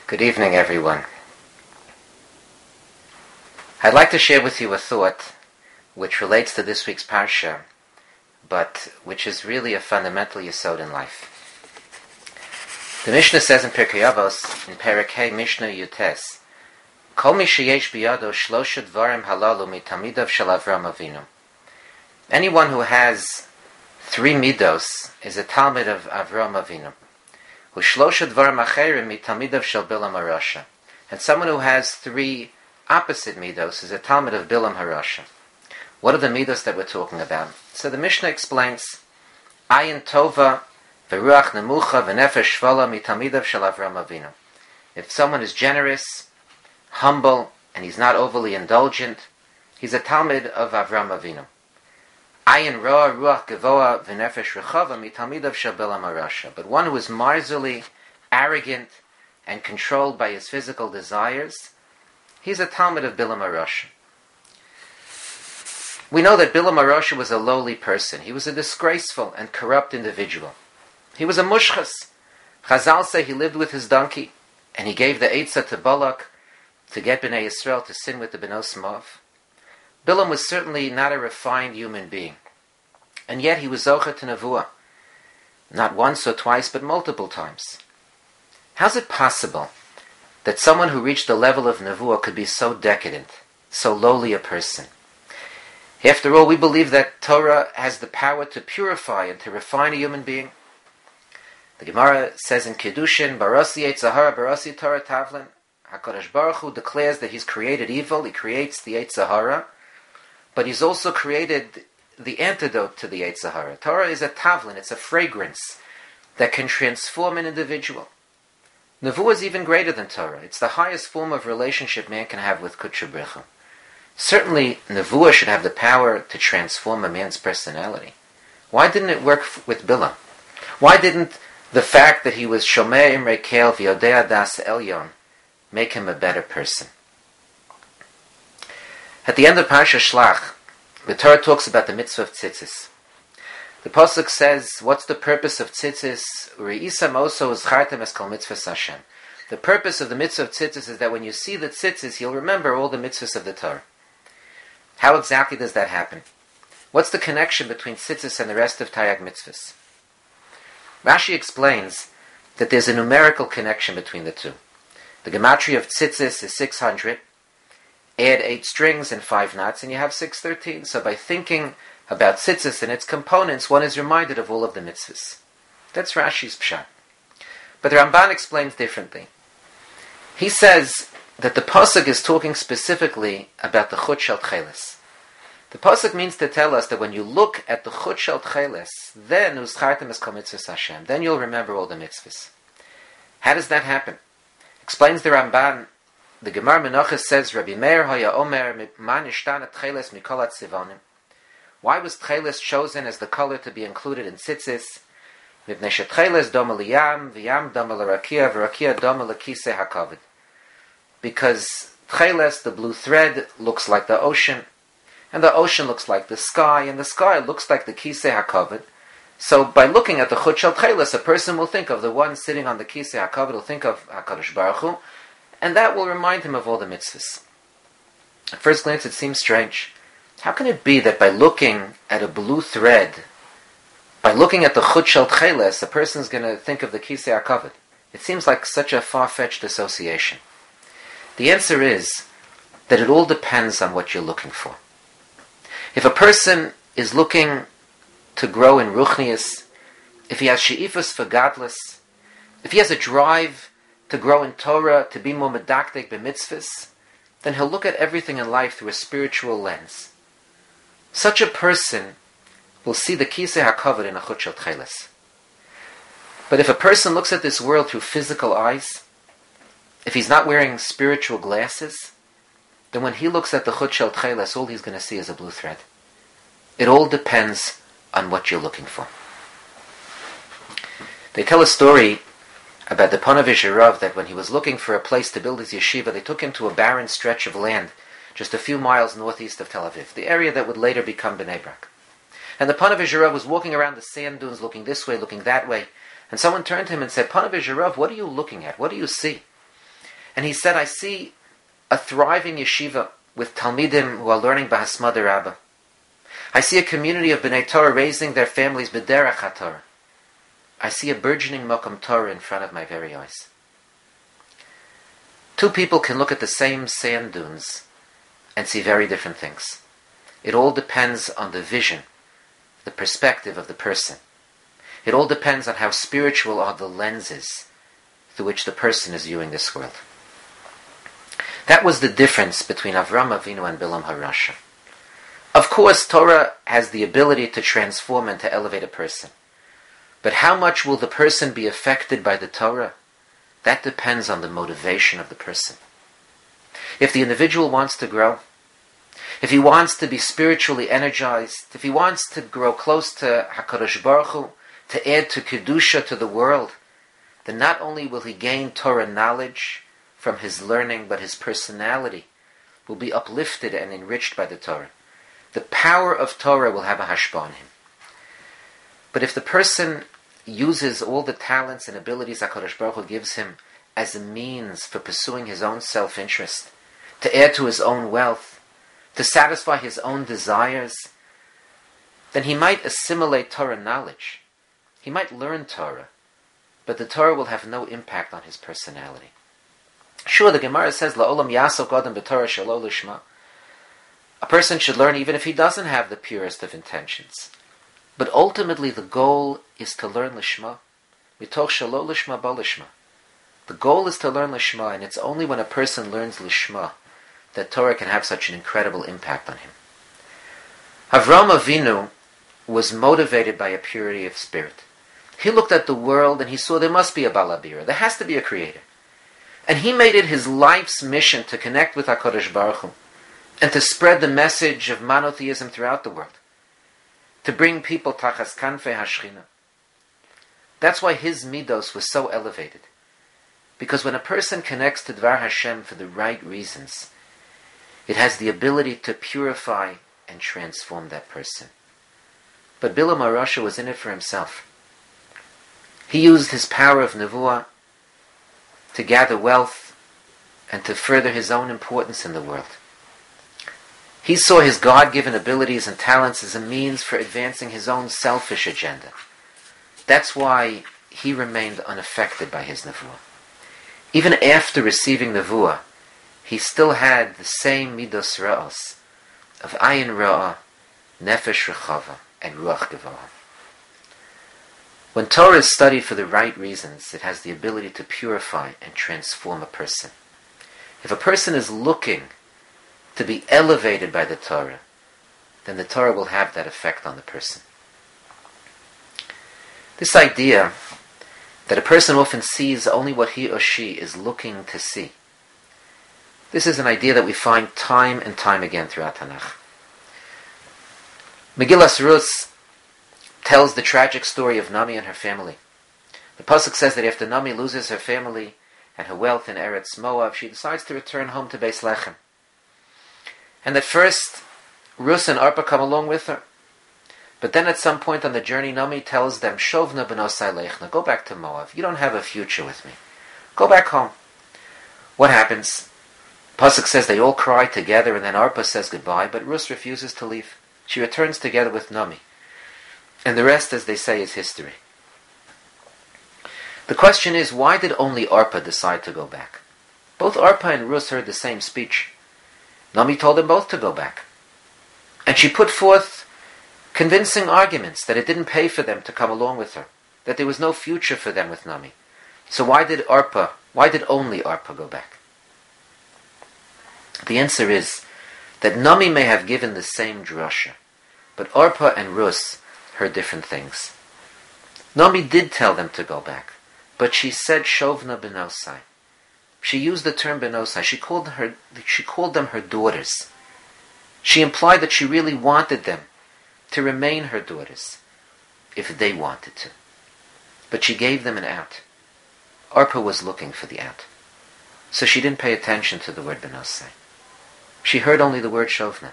Good evening, everyone. I'd like to share with you a thought which relates to this week's parsha, but which is really a fundamental yesod in life. The Mishnah says in Pirkei Avos, in Perek Hey Mishnah Yutes, Kol mi sheyesh biyado shlosha dvarim halalu mitamidav shel Avram Avinu. Anyone who has 3 midos is a talmid of Avram Avinu. Ushlosha dvarim acherim mitamidav shel Bilam Harasha. And someone who has 3 opposite midos is a talmid of Bilam Harasha. What are the midos that we're talking about? So the Mishnah explains, Ayin tova v'ruach nemucha v'nefesh shvala mitamidav shel Avram Avinu. If someone is generous, humble, and he's not overly indulgent, he's a talmid of Avram Avinu. Ayin roa ruach gevoa v'nefesh rechava mitamidav shel Bilam Harasha. But one who is miserly, arrogant, and controlled by his physical desires, he's a talmid of Bilam Harasha. We know that Bilam Harasha was a lowly person. He was a disgraceful and corrupt individual. He was a mushchas. Chazal say he lived with his donkey, and he gave the eitzah to Balak to get Bnei Yisrael to sin with the Benos Moav. Bilam was certainly not a refined human being. And yet he was zocher to nevuah. Not once or twice, but multiple times. How's it possible that someone who reached the level of nevuah could be so decadent, so lowly a person? After all, we believe that Torah has the power to purify and to refine a human being. The Gemara says in Kiddushin, Barasi Yetzer Hara, Barasi Torah Tavlin. HaKadosh Baruch Hu declares that He's created evil, He creates the Yetzer Hara, but He's also created the antidote to the Yetzer Hara. Torah is a tavlin, it's a fragrance that can transform an individual. Nevuah is even greater than Torah. It's the highest form of relationship man can have with Kudsha Bricha. Certainly, Nevuah should have the power to transform a man's personality. Why didn't it work with Bilam? Why didn't the fact that he was Shomei Imrei Kel V'Yodei Das Elyon make him a better person? At the end of Parsha Shlach, the Torah talks about the mitzvah of tzitzis. The pasuk says, what's the purpose of tzitzis? Re'isa moso uzchartem es kol mitzvahs Hashem. The purpose of the mitzvah of tzitzis is that when you see the tzitzis, you'll remember all the mitzvahs of the Torah. How exactly does that happen? What's the connection between tzitzis and the rest of Taryag mitzvahs? Rashi explains that there's a numerical connection between the two. The gematria of tzitzis is 600. Add 8 strings and 5 knots, and you have 613. So by thinking about tzitzis and its components, one is reminded of all of the mitzvahs. That's Rashi's pshat. But the Ramban explains differently. He says that the pasuk is talking specifically about the chut shel tcheles. The pasuk means to tell us that when you look at the chut shel tcheles, then uzchartem es kol mitzvahs Hashem, then you'll remember all the mitzvahs. How does that happen? Explains the Ramban. The Gemara Menachos says, Rabbi Meir haya omer man ishtana tcheles mikol hatzivonim. Why was tcheles chosen as the color to be included in tzitzis? Mipnei shetcheles doma liyam, v'yam doma l'rakia, v'rakia doma l'kisei hakavod. Because tcheles, the blue thread, looks like the ocean, and the ocean looks like the sky, and the sky looks like the kisei hakavod. So by looking at the chut shel tcheles, a person will think of the one sitting on the kisei hakavod, will think of HaKadosh Baruch Hu, and that will remind him of all the mitzvahs. At first glance, it seems strange. How can it be that by looking at a blue thread, by looking at the chut shel tcheles, a person is going to think of the kisei hakavod? It seems like such a far-fetched association. The answer is that it all depends on what you're looking for. If a person is looking to grow in ruchnius, if he has she'ifas for gadlus, if he has a drive to grow in Torah, to be more medakdek b'mitzvahs, then he'll look at everything in life through a spiritual lens. Such a person will see the kisei hakavod in a chut shel tcheles. But if a person looks at this world through physical eyes, if he's not wearing spiritual glasses, then when he looks at the chut shel tcheles, all he's going to see is a blue thread. It all depends on what you're looking for. They tell a story about the Ponevezher Rav that when he was looking for a place to build his yeshiva, they took him to a barren stretch of land just a few miles northeast of Tel Aviv, the area that would later become Bnei Brak. And the Ponevezher Rav was walking around the sand dunes, looking this way, looking that way, and someone turned to him and said, Ponevezher Rav, what are you looking at? What do you see? And he said, I see a thriving yeshiva with Talmidim who are learning Bahasmada Rabbah. I see a community of B'nai Torah raising their families B'derech HaTorah. I see a burgeoning Mokum Torah in front of my very eyes. Two people can look at the same sand dunes and see very different things. It all depends on the vision, the perspective of the person. It all depends on how spiritual are the lenses through which the person is viewing this world. That was the difference between Avram Avinu and Bilam HaRasha. Of course, Torah has the ability to transform and to elevate a person. But how much will the person be affected by the Torah? That depends on the motivation of the person. If the individual wants to grow, if he wants to be spiritually energized, if he wants to grow close to HaKadosh Baruch Hu, to add to Kedusha to the world, then not only will he gain Torah knowledge from his learning, but his personality will be uplifted and enriched by the Torah. The power of Torah will have a hashpah on him. But if the person uses all the talents and abilities HaKadosh Baruch Hu gives him as a means for pursuing his own self-interest, to add to his own wealth, to satisfy his own desires, then he might assimilate Torah knowledge. He might learn Torah, but the Torah will have no impact on his personality. Sure, the Gemara says, La'olam yasok adam b'Torah shelo lishma. A person should learn even if he doesn't have the purest of intentions. But ultimately the goal is to learn lishma. Mitoch shelo lishma ba lishma. The goal is to learn lishma, and it's only when a person learns lishma that Torah can have such an incredible impact on him. Avram Avinu was motivated by a purity of spirit. He looked at the world and he saw there must be a Balabira. There has to be a creator. And he made it his life's mission to connect with HaKadosh Baruch Hu and to spread the message of monotheism throughout the world. To bring people Tachas Kanfei HaShechina. That's why his midos was so elevated. Because when a person connects to Dvar Hashem for the right reasons, it has the ability to purify and transform that person. But Bilam HaRasha was in it for himself. He used his power of Nevuah to gather wealth and to further his own importance in the world. He saw his God-given abilities and talents as a means for advancing his own selfish agenda. That's why he remained unaffected by his Nevuah. Even after receiving Nevuah, he still had the same Midos Ra'os of Ayin Ra'ah, Nefesh Rechava, and Ruach Gevurah. When Torah is studied for the right reasons, it has the ability to purify and transform a person. If a person is looking to be elevated by the Torah, then the Torah will have that effect on the person. This idea that a person often sees only what he or she is looking to see, this is an idea that we find time and time again throughout Tanakh. Megillas Rus tells the tragic story of Nami and her family. The pasuk says that after Nami loses her family and her wealth in Eretz Moab, she decides to return home to Beis Lechem. And at first, Rus and Arpa come along with her. But then at some point on the journey, Nami tells them, Shovna b'nosai lechna, go back to Moab. You don't have a future with me. Go back home. What happens? Pasuk says they all cry together, and then Arpa says goodbye, but Rus refuses to leave. She returns together with Nami. And the rest, as they say, is history. The question is, why did only Arpa decide to go back? Both Arpa and Rus heard the same speech. Nami told them both to go back. And she put forth convincing arguments that it didn't pay for them to come along with her, that there was no future for them with Nami. So why did only Arpa go back? The answer is that Nami may have given the same drasha, but Arpa and Rus heard different things. Nami did tell them to go back, but she said Shovna b'nosai. She used the term b'nosai. She called them her daughters. She implied that she really wanted them to remain her daughters, if they wanted to. But she gave them an out. Arpa was looking for the out. So she didn't pay attention to the word b'nosai. She heard only the word Shovna.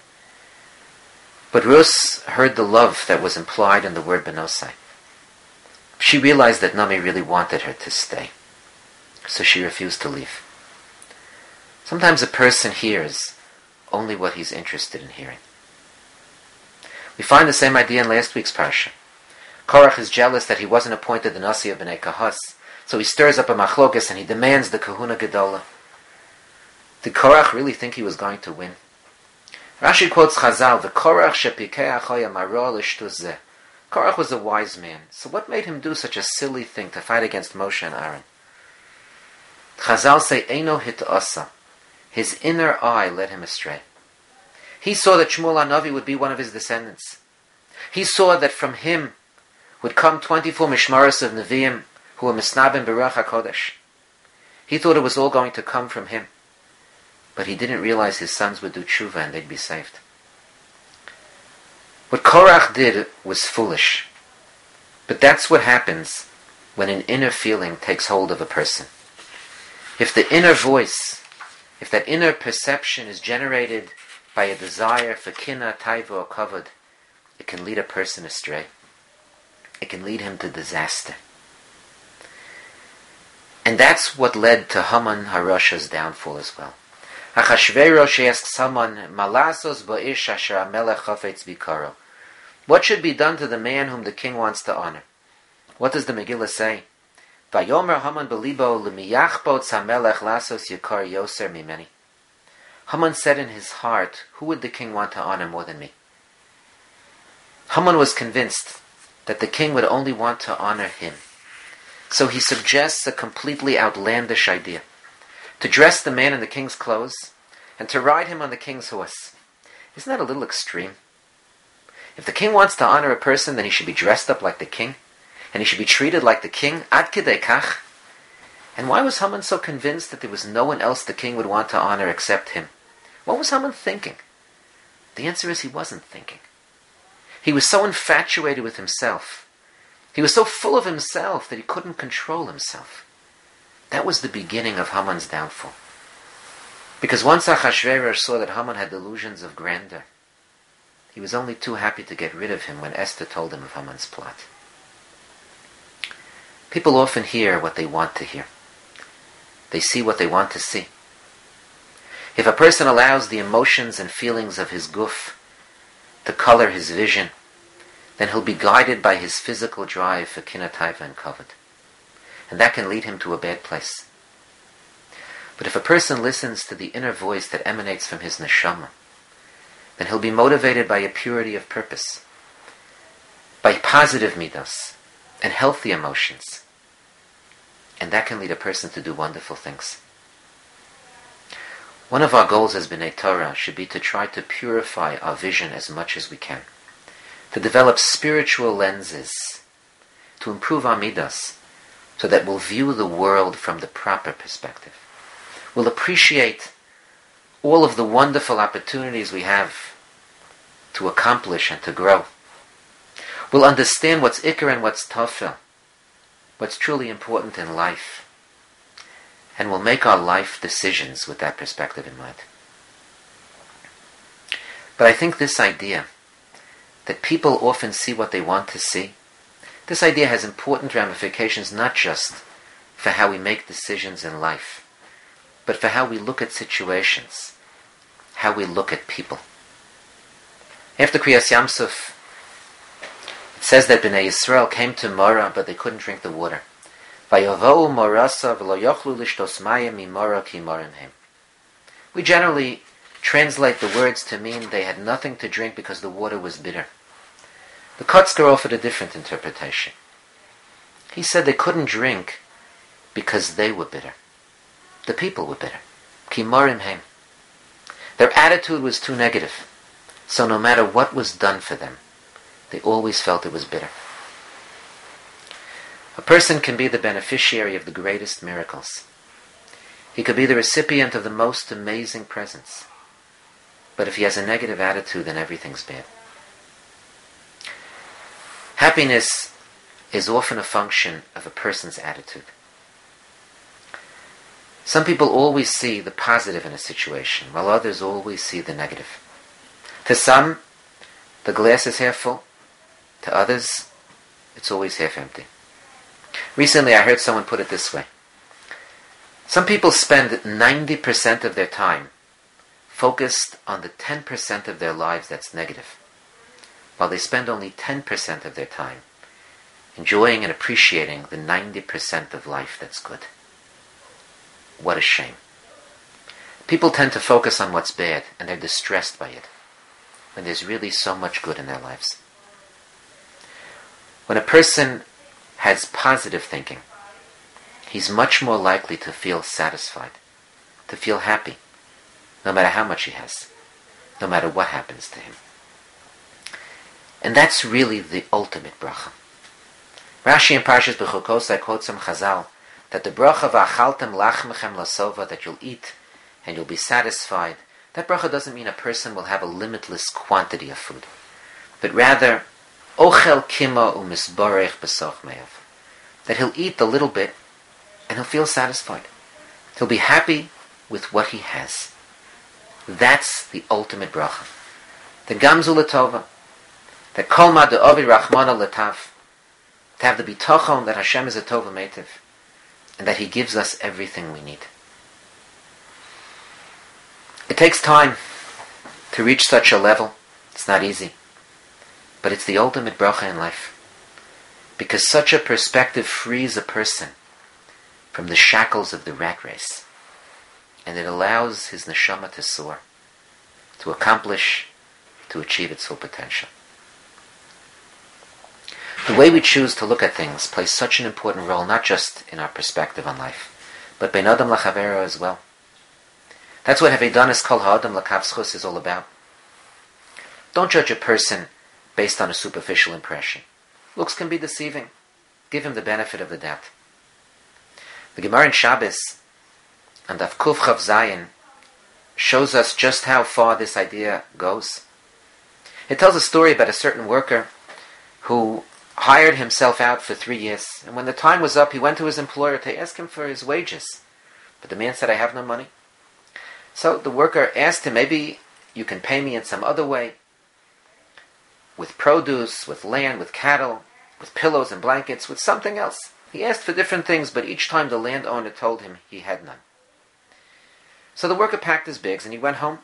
But Rus heard the love that was implied in the word b'nosai. She realized that Nami really wanted her to stay. So she refused to leave. Sometimes a person hears only what he's interested in hearing. We find the same idea in last week's parsha. Korach is jealous that he wasn't appointed the Nasi of Bnei Kahas, so he stirs up a machlokas and he demands the kahuna gedola. Did Korach really think he was going to win? Rashi quotes Chazal, the Korach shepikei achoya maro l'shtuz zeh. Korach was a wise man, so what made him do such a silly thing to fight against Moshe and Aaron? Chazal say, Eino hit'asa. His inner eye led him astray. He saw that Shmuel HaNavi would be one of his descendants. He saw that from him would come 24 mishmaros of Nevi'im who were misnabim b'ruach HaKodesh. He thought it was all going to come from him. But he didn't realize his sons would do tshuva and they'd be saved. What Korach did was foolish. But that's what happens when an inner feeling takes hold of a person. If the inner voice, if that inner perception is generated by a desire for kina, taiva, or kavod, it can lead a person astray. It can lead him to disaster. And that's what led to Haman HaRasha's downfall as well. Achashverosh asks Haman, Malasos ba'ish asher hamelech chafetz bikaro. What should be done to the man whom the king wants to honor? What does the Megillah say? Vayomer Haman belibo lemiyachbot hamelech lasos yikar yoser mimeni. Haman said in his heart, who would the king want to honor more than me? Haman was convinced that the king would only want to honor him. So he suggests a completely outlandish idea. To dress the man in the king's clothes, and to ride him on the king's horse. Isn't that a little extreme? If the king wants to honor a person, then he should be dressed up like the king, and he should be treated like the king, ad kidei kach. And why was Haman so convinced that there was no one else the king would want to honor except him? What was Haman thinking? The answer is he wasn't thinking. He was so infatuated with himself. He was so full of himself that he couldn't control himself. That was the beginning of Haman's downfall. Because once Achashverosh saw that Haman had delusions of grandeur, he was only too happy to get rid of him when Esther told him of Haman's plot. People often hear what they want to hear. They see what they want to see. If a person allows the emotions and feelings of his guf to color his vision, then he'll be guided by his physical drive for kina, taiva, and kavod. And that can lead him to a bad place. But if a person listens to the inner voice that emanates from his neshama, then he'll be motivated by a purity of purpose, by positive midos and healthy emotions. And that can lead a person to do wonderful things. One of our goals as B'nai Torah should be to try to purify our vision as much as we can, to develop spiritual lenses, to improve our midas, so that we'll view the world from the proper perspective. We'll appreciate all of the wonderful opportunities we have to accomplish and to grow. We'll understand what's ikar and what's tafel, what's truly important in life. And we'll make our life decisions with that perspective in mind. But I think this idea that people often see what they want to see, this idea has important ramifications not just for how we make decisions in life, but for how we look at situations, how we look at people. After Kriyas Yamsuf, it says that Bnei Yisrael came to Mora, but they couldn't drink the water. Vayavohu morasa v'lo yochlu lishtos mayim mimora ki morim hem. We generally translate the words to mean they had nothing to drink because the water was bitter. The Kotzker offered a different interpretation. He said they couldn't drink because they were bitter. The people were bitter. Ki morim hem. Their attitude was too negative. So no matter what was done for them, they always felt it was bitter. A person can be the beneficiary of the greatest miracles. He could be the recipient of the most amazing presents. But if he has a negative attitude, then everything's bad. Happiness is often a function of a person's attitude. Some people always see the positive in a situation, while others always see the negative. To some, the glass is half full. To others, it's always half empty. Recently, I heard someone put it this way. Some people spend 90% of their time focused on the 10% of their lives that's negative, while they spend only 10% of their time enjoying and appreciating the 90% of life that's good. What a shame. People tend to focus on what's bad, and they're distressed by it, when there's really so much good in their lives. When a person has positive thinking, he's much more likely to feel satisfied, to feel happy, no matter how much he has, no matter what happens to him. And that's really the ultimate bracha. Rashi in Parshas Bechukosai quotes from Chazal that the bracha v'achaltem lachmechem lasova, that you'll eat and you'll be satisfied, that bracha doesn't mean a person will have a limitless quantity of food, but rather ochel kima u'misborech b'soch me'av, that he'll eat a little bit and he'll feel satisfied. He'll be happy with what he has. That's the ultimate bracha. The gamzu l'tova, that kol ma de'ovid rachmana l'tav, to have the bitachon that Hashem is a tova meitiv, and that He gives us everything we need. It takes time to reach such a level. It's not easy. But it's the ultimate bracha in life. Because such a perspective frees a person from the shackles of the rat race. And it allows his neshama to soar, to accomplish, to achieve its full potential. The way we choose to look at things plays such an important role, not just in our perspective on life, but bein adam lachavero as well. That's what Havedanis Kol Ha'adam L'Kav Zchus is all about. Don't judge a person based on a superficial impression. Looks can be deceiving. Give him the benefit of the doubt. The Gemara in Shabbos, and Daf Kuf Chav Zayin, shows us just how far this idea goes. It tells a story about a certain worker who hired himself out for 3 years, and when the time was up, he went to his employer to ask him for his wages. But the man said, "I have no money." So the worker asked him, "Maybe you can pay me in some other way, with produce, with land, with cattle, with pillows and blankets, with something else." He asked for different things, but each time the landowner told him he had none. So the worker packed his bags and he went home.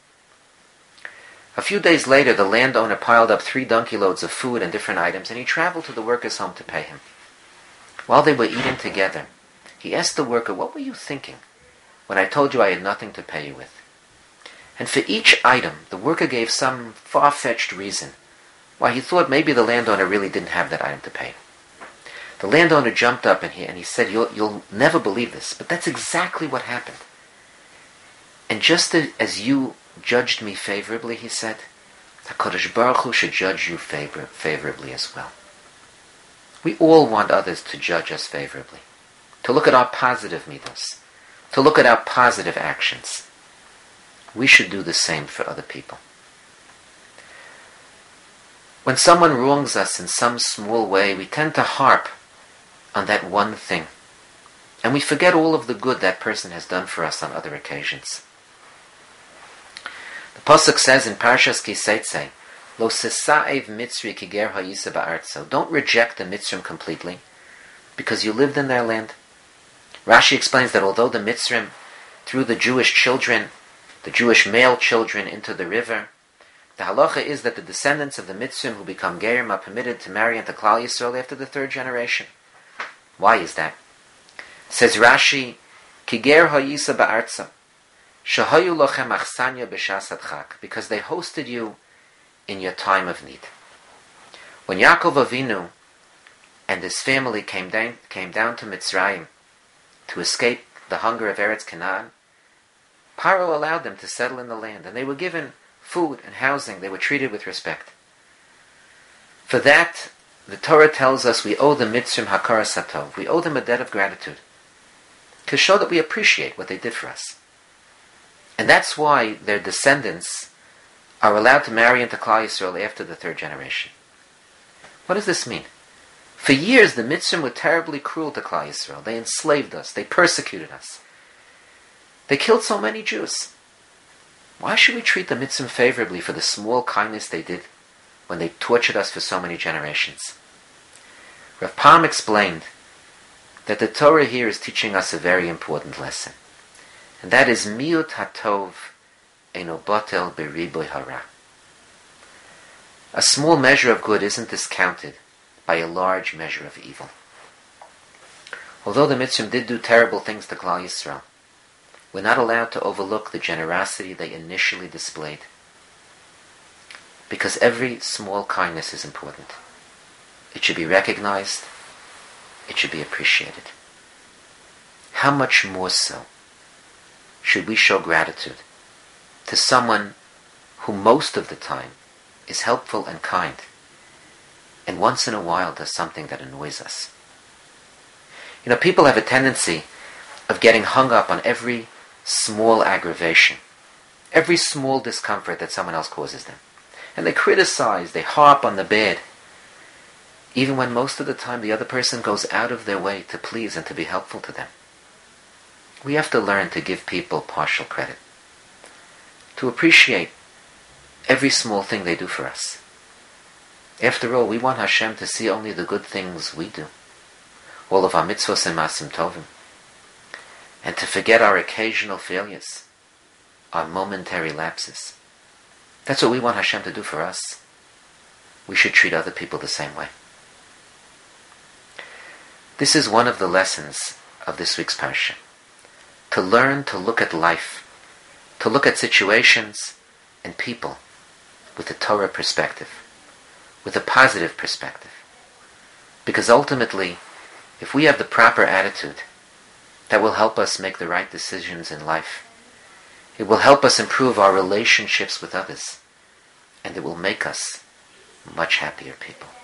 A few days later, the landowner piled up 3 donkey loads of food and different items, and he traveled to the worker's home to pay him. While they were eating together, he asked the worker, "What were you thinking when I told you I had nothing to pay you with?" And for each item, the worker gave some far-fetched reason why he thought maybe the landowner really didn't have that item to pay. The landowner jumped up and he said, You'll never believe this, but that's exactly what happened. And just as you judged me favorably, he said, HaKadosh Baruch Hu should judge you favorably as well. We all want others to judge us favorably, to look at our positive midos, to look at our positive actions. We should do the same for other people. When someone wrongs us in some small way, we tend to harp on that one thing, and we forget all of the good that person has done for us on other occasions. The Pasuk says in Parshas Kiseitze, Lo sesa'ev Mitzri ki ger ha'yisa ba'artzo. Don't reject the Mitzrim completely, because you lived in their land. Rashi explains that although the Mitzrim threw the Jewish children, the Jewish male children, into the river, the halacha is that the descendants of the Mitzrim who become Gerim are permitted to marry into Klal Yisrael after the 3rd generation. Why is that? Says Rashi, Ki ger ha'yisa ba'artzo. Shahayu lochem achsanya b'shas adchak, because they hosted you in your time of need. When Yaakov Avinu and his family came down to Mitzrayim to escape the hunger of Eretz Canaan, Paro allowed them to settle in the land, and they were given food and housing. They were treated with respect. For that, the Torah tells us we owe the Mitzrim hakaras hatov. We owe them a debt of gratitude to show that we appreciate what they did for us. And that's why their descendants are allowed to marry into Klal Yisrael after the 3rd generation. What does this mean? For years, the Mitzrim were terribly cruel to Klal Yisrael. They enslaved us. They persecuted us. They killed so many Jews. Why should we treat the Mitzrim favorably for the small kindness they did when they tortured us for so many generations? Rav Pam explained that the Torah here is teaching us a very important lesson. And that is miut hatov eino botel beriboy hara. A small measure of good isn't discounted by a large measure of evil. Although the Mitzrayim did do terrible things to Klal Yisrael, we're not allowed to overlook the generosity they initially displayed. Because every small kindness is important. It should be recognized. It should be appreciated. How much more so should we show gratitude to someone who most of the time is helpful and kind, and once in a while does something that annoys us? You know, people have a tendency of getting hung up on every small aggravation, every small discomfort that someone else causes them. And they criticize, they harp on the bad, even when most of the time the other person goes out of their way to please and to be helpful to them. We have to learn to give people partial credit, to appreciate every small thing they do for us. After all, we want Hashem to see only the good things we do, all of our mitzvos and masim tovim, and to forget our occasional failures, our momentary lapses. That's what we want Hashem to do for us. We should treat other people the same way. This is one of the lessons of this week's parsha. To learn to look at life, to look at situations and people with a Torah perspective, with a positive perspective. Because ultimately, if we have the proper attitude, that will help us make the right decisions in life. It will help us improve our relationships with others, and it will make us much happier people.